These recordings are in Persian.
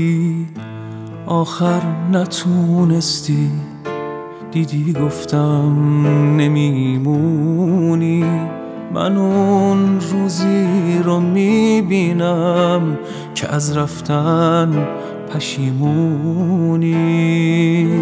بودی آخر نتونستی، دیدی گفتم نمیمونی. من اون روزی رو میبینم که از رفتن پشیمونی.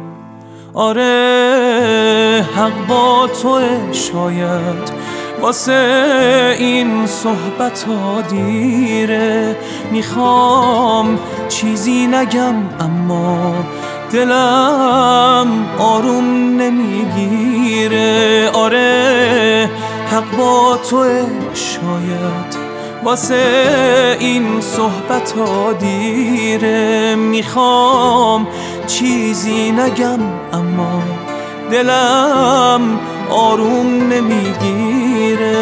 آره حق با توه، شاید واسه این صحبت ها دیره. میخوام چیزی نگم اما دلم آروم نمیگیره. آره حق با توه، شاید واسه این صحبت ها دیره. میخوام چیزی نگم اما دلم آروم نمیگیره.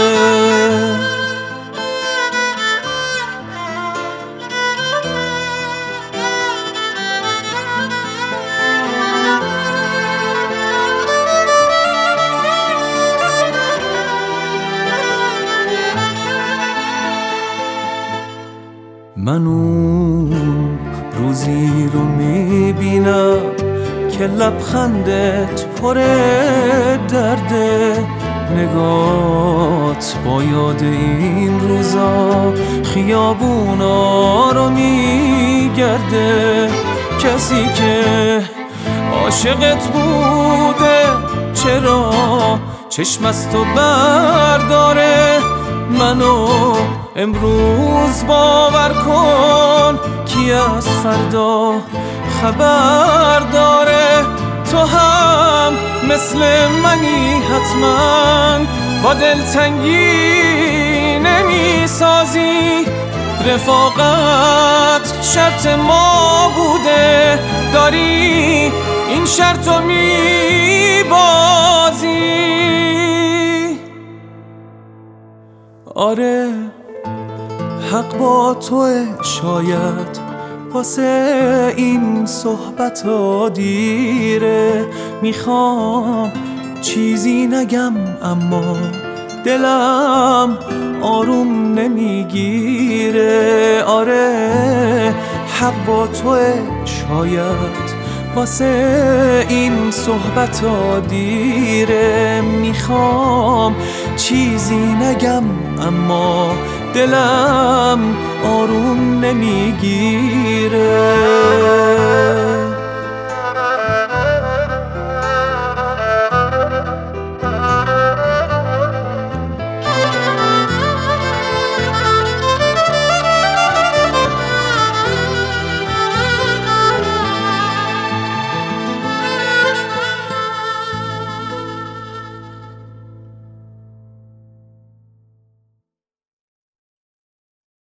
من اون روزی رو میبینم که لبخندت پر درده. نگات با یاد این روزا خیابونا رو میگرده. کسی که عاشقت بوده چرا چشم از تو برداره؟ منو امروز باور کن کی از فردا خبر داره. تو هم مثل منی حتما با دلتنگی نمی سازی. رفاقت شرط ما بوده، داری این شرطو می بازی. آره حق با توه، شاید واسه این صحبت ها دیره. میخوام چیزی نگم اما دلم آروم نمیگیره. آره حق با توه، شاید واسه این صحبت ها دیره. میخوام چیزی نگم اما دلم آروم نمیگیره.